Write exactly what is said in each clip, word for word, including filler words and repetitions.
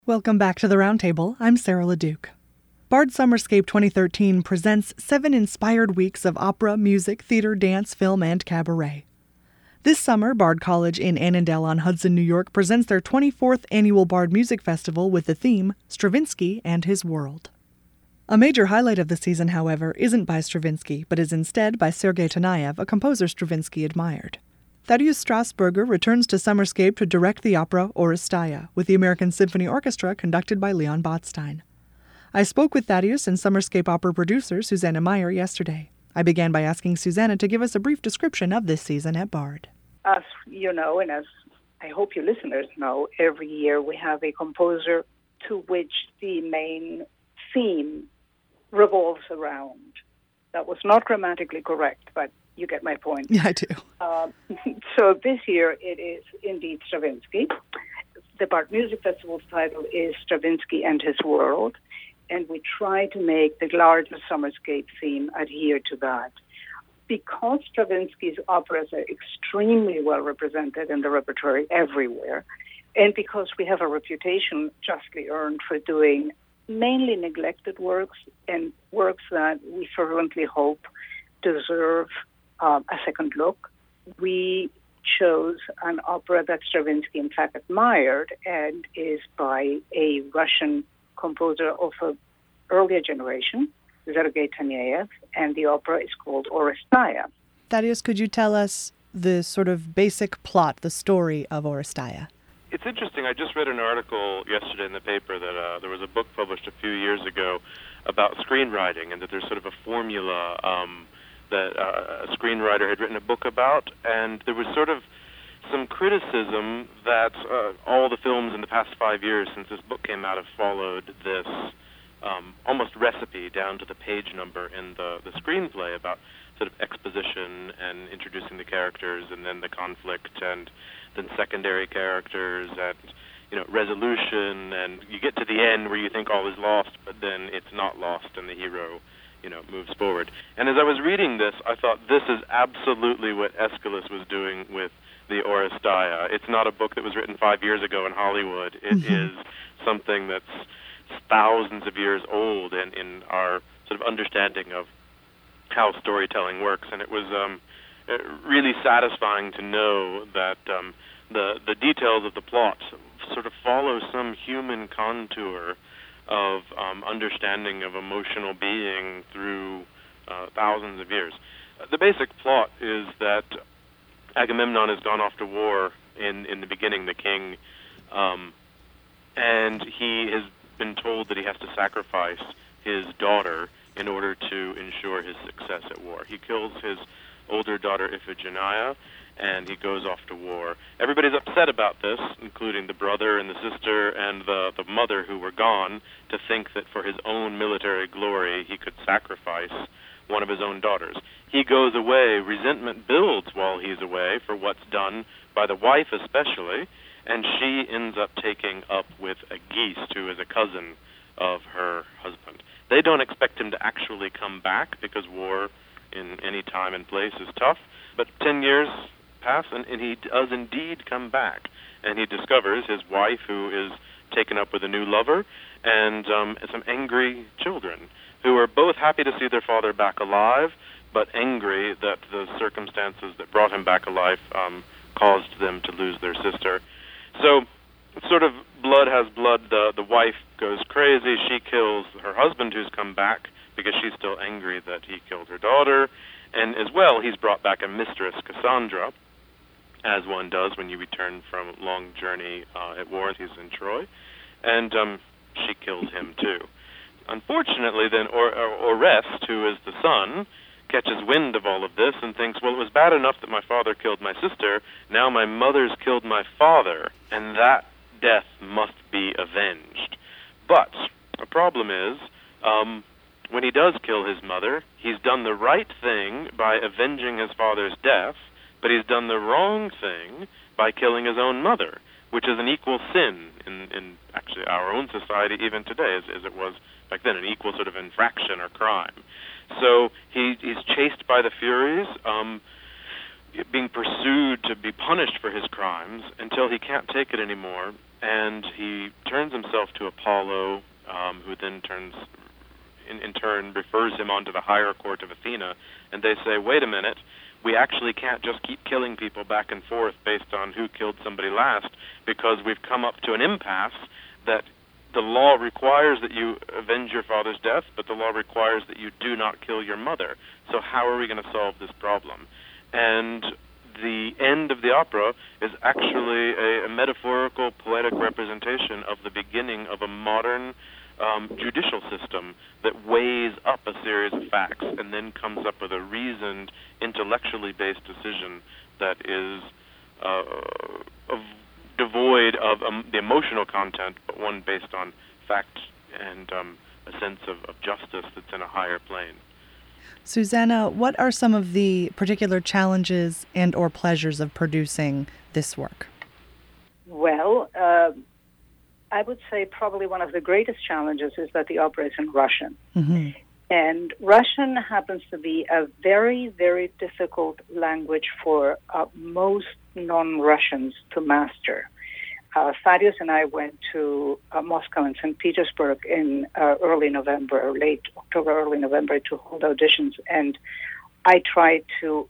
Welcome back to the Roundtable. I'm Sarah LeDuc. Bard Summerscape twenty thirteen presents seven inspired weeks of opera, music, theater, dance, film, and cabaret. This summer, Bard College in Annandale-on-Hudson, New York presents their twenty-fourth annual Bard Music Festival with the theme, Stravinsky and His World. A major highlight of the season, however, isn't by Stravinsky, but is instead by Sergei Taneyev, a composer Stravinsky admired. Thaddeus Strasburger returns to Summerscape to direct the opera Oresteia, with the American Symphony Orchestra conducted by Leon Botstein. I spoke with Thaddeus and Summerscape opera producer Susanna Meyer yesterday. I began by asking Susanna to give us a brief description of this season at Bard. As you know, and as I hope your listeners know, every year we have a composer to which the main theme revolves around. That was not grammatically correct, but you get my point. Yeah, I do. Uh, so this year it is indeed Stravinsky. The Bard Music Festival's title is Stravinsky and His World, and we try to make the larger Summerscape theme adhere to that. Because Stravinsky's operas are extremely well represented in the repertory everywhere, and because we have a reputation justly earned for doing mainly neglected works and works that we fervently hope deserve um, a second look, we chose an opera that Stravinsky in fact admired and is by a Russian composer of an earlier generation, Sergei Taneyev, and the opera is called Oresteia. Thaddeus, could you tell us the sort of basic plot, the story of Oresteia? It's interesting. I just read an article yesterday in the paper that uh, there was a book published a few years ago about screenwriting, and that there's sort of a formula um, that uh, a screenwriter had written a book about, and there was sort of some criticism that uh, all the films in the past five years since this book came out have followed this um, almost recipe down to the page number in the, the screenplay about sort of exposition and introducing the characters and then the conflict and then secondary characters and, you know, resolution, and you get to the end where you think all is lost, but then it's not lost and the hero, you know, moves forward. And as I was reading this, I thought this is absolutely what Aeschylus was doing with the Oresteia. It's not a book that was written five years ago in Hollywood. It mm-hmm. is something that's thousands of years old in, in our sort of understanding of how storytelling works. And it was um, really satisfying to know that um, the the details of the plot sort of follow some human contour of um, understanding of emotional being through uh, thousands of years. Uh, the basic plot is that Agamemnon has gone off to war in, in the beginning, the king, um, and he has been told that he has to sacrifice his daughter in order to ensure his success at war. He kills his older daughter Iphigenia, and he goes off to war. Everybody's upset about this, including the brother and the sister and the, the mother who were gone, to think that for his own military glory he could sacrifice one of his own daughters. He goes away, resentment builds while he's away for what's done by the wife especially, and she ends up taking up with Aegeus, who is a cousin of her husband. They don't expect him to actually come back because war in any time and place is tough, but ten years pass and, and he does indeed come back, and he discovers his wife who is taken up with a new lover and um, some angry children who are both happy to see their father back alive, but angry that the circumstances that brought him back alive um, caused them to lose their sister. So, sort of blood has blood. The, the wife goes crazy. She kills her husband who's come back because she's still angry that he killed her daughter. And as well, he's brought back a mistress, Cassandra, as one does when you return from a long journey uh, at war. He's in Troy. And um, she kills him too. Unfortunately, then, or- or- Orest, who is the son, catches wind of all of this and thinks, well, it was bad enough that my father killed my sister, now my mother's killed my father, and that death must be avenged. But the problem is, um, when he does kill his mother, he's done the right thing by avenging his father's death, but he's done the wrong thing by killing his own mother, which is an equal sin in, in actually our own society even today, as, as it was back then, an equal sort of infraction or crime. So he, he's chased by the Furies, um, being pursued to be punished for his crimes until he can't take it anymore, and he turns himself to Apollo, um, who then turns, in, in turn, refers him onto the higher court of Athena, and they say, wait a minute, we actually can't just keep killing people back and forth based on who killed somebody last, because we've come up to an impasse that the law requires that you avenge your father's death, but the law requires that you do not kill your mother. So how are we going to solve this problem? And the end of the opera is actually a, a metaphorical, poetic representation of the beginning of a modern um, judicial system that weighs up a series of facts and then comes up with a reasoned, intellectually based decision that is uh, of devoid of um, the emotional content, but one based on fact and um, a sense of, of justice that's in a higher plane. Susanna, what are some of the particular challenges and or pleasures of producing this work? Well, uh, I would say probably one of the greatest challenges is that the opera is in Russian. Mm-hmm. And Russian happens to be a very, very difficult language for uh, most non-Russians to master. Uh, Thaddeus and I went to uh, Moscow and Saint Petersburg in uh, early November, late October, early November, to hold auditions, and I tried to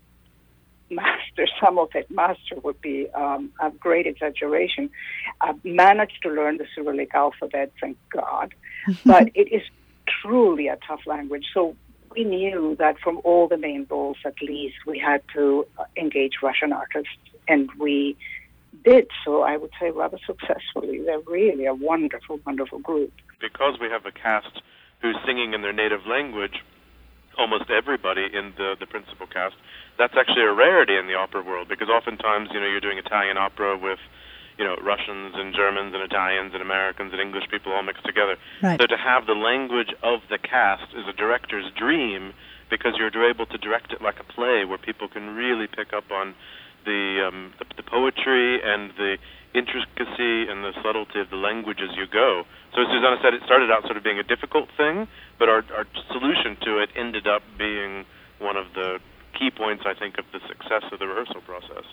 master some of it. Master would be um, a great exaggeration. I managed to learn the Cyrillic alphabet, thank God, but it is truly a tough language. So we knew that from all the main roles, at least, we had to uh, engage Russian artists, and we did so, I would say, rather successfully. They're really a wonderful, wonderful group. Because we have a cast who's singing in their native language, almost everybody in the, the principal cast, that's actually a rarity in the opera world, because oftentimes, you know, you're doing Italian opera with, you know, Russians and Germans and Italians and Americans and English people all mixed together. Right. So to have the language of the cast is a director's dream, because you're able to direct it like a play where people can really pick up on the, um, the the poetry and the intricacy and the subtlety of the language as you go. So as Susanna said, it started out sort of being a difficult thing, but our, our solution to it ended up being one of the key points, I think, of the success of the rehearsal process.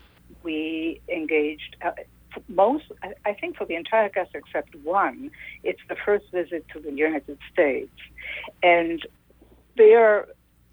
We engaged uh, most, I think for the entire cast except one, it's the first visit to the United States. And their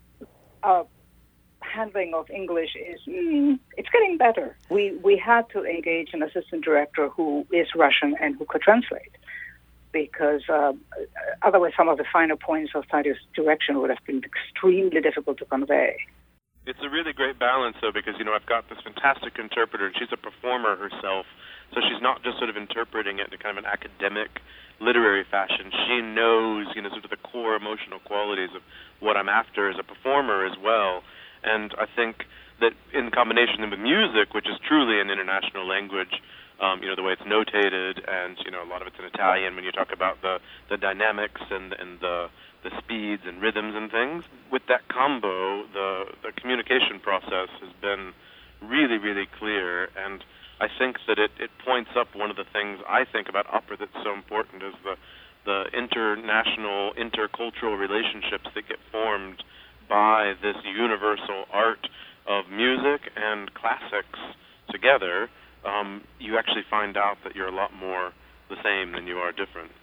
uh, handling of English is, mm, it's getting better. We, we had to engage an assistant director who is Russian and who could translate, because uh, otherwise some of the finer points of Thaddeus' direction would have been extremely difficult to convey. It's a really great balance, though, because, you know, I've got this fantastic interpreter, and she's a performer herself, so she's not just sort of interpreting it in kind of an academic, literary fashion. She knows, you know, sort of the core emotional qualities of what I'm after as a performer as well. And I think that in combination with music, which is truly an international language, um, you know, the way it's notated, and, you know, a lot of it's in Italian when you talk about the, the dynamics and, and the the speeds and rhythms and things. With that combo, the, the communication process has been really, really clear, and I think that it, it points up one of the things I think about opera that's so important is the, the international, intercultural relationships that get formed by this universal art of music and classics together. Um, you actually find out that you're a lot more the same than you are different.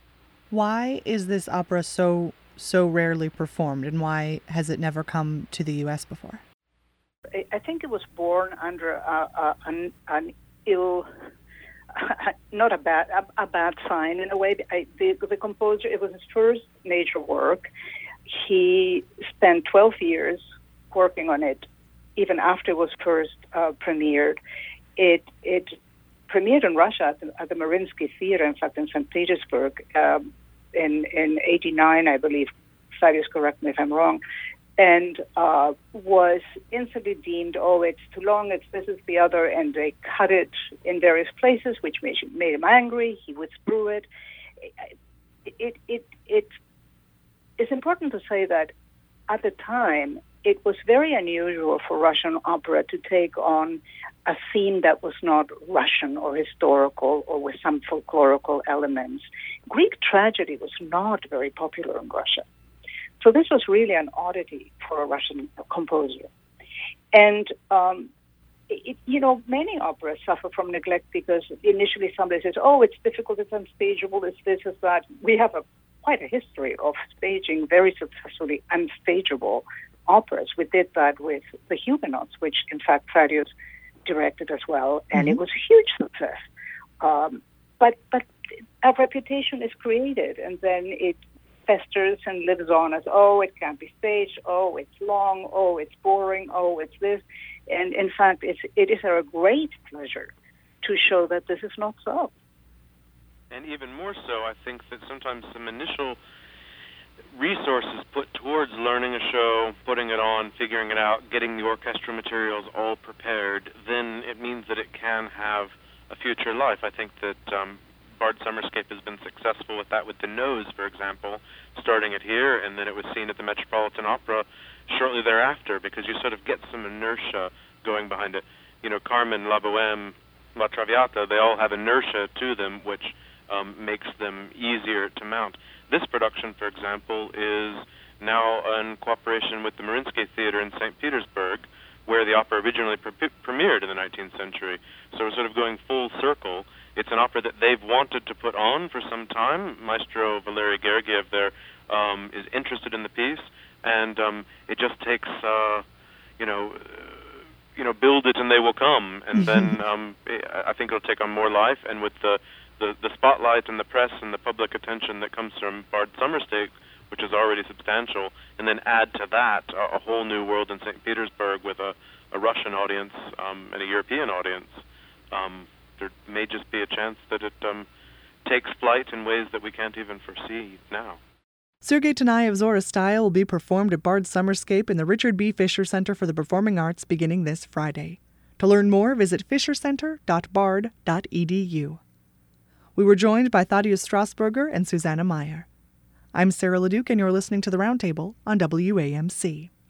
Why is this opera so so rarely performed, and why has it never come to the U S before? I think it was born under a, a, an, an ill, not a bad, a, a bad sign in a way. I, the, the composer, it was his first major work. He spent twelve years working on it, even after it was first uh, premiered. It it premiered in Russia at the, at the Mariinsky Theater, in fact, in Saint Petersburg, um, in in eighty-nine, I believe. Thaddeus, correct me if I'm wrong, and uh, was instantly deemed, oh, it's too long, it's this, it's the other, and they cut it in various places, which made, made him angry. He withdrew it. It, it, it, it it's important to say that at the time, it was very unusual for Russian opera to take on a theme that was not Russian or historical or with some folklorical elements. Greek tragedy was not very popular in Russia. So this was really an oddity for a Russian composer. And um, it, you know, many operas suffer from neglect because initially somebody says, oh, it's difficult, it's unstageable, it's this, it's that. We have a quite a history of staging very successfully unstageable operas. We did that with The Huguenots, which in fact Thaddeus directed as well, and mm-hmm. it was a huge success. Um, but but a reputation is created, and then it festers and lives on as, oh, it can't be staged, oh, it's long, oh, it's boring, oh, it's this. And in fact, it's, it is our great pleasure to show that this is not so. And even more so, I think that sometimes some initial resources put towards learning a show, putting it on, figuring it out, getting the orchestral materials all prepared, then it means that it can have a future life. I think that um, Bard Summerscape has been successful with that with The Nose, for example, starting it here, and then it was seen at the Metropolitan Opera shortly thereafter, because you sort of get some inertia going behind it. You know, Carmen, La Bohème, La Traviata, they all have inertia to them, which um, makes them easier to mount. This production, for example, is now in cooperation with the Mariinsky Theater in Saint Petersburg, where the opera originally pre- premiered in the nineteenth century. So we're sort of going full circle. It's an opera that they've wanted to put on for some time. Maestro Valery Gergiev there um, is interested in the piece, and um, it just takes, uh, you know, uh, you know, build it and they will come. And then um, I think it'll take on more life, and with the, the, the spotlight and the press and the public attention that comes from Bard Summerscape, which is already substantial, and then add to that a, a whole new world in Saint Petersburg with a, a Russian audience um, and a European audience. Um, there may just be a chance that it um, takes flight in ways that we can't even foresee now. Sergei Tanaev's Oresteia will be performed at Bard Summerscape in the Richard B. Fisher Center for the Performing Arts beginning this Friday. To learn more, visit fisher center dot bard dot e d u. We were joined by Thaddeus Strasburger and Susanna Meyer. I'm Sarah LeDuc, and you're listening to The Roundtable on W A M C.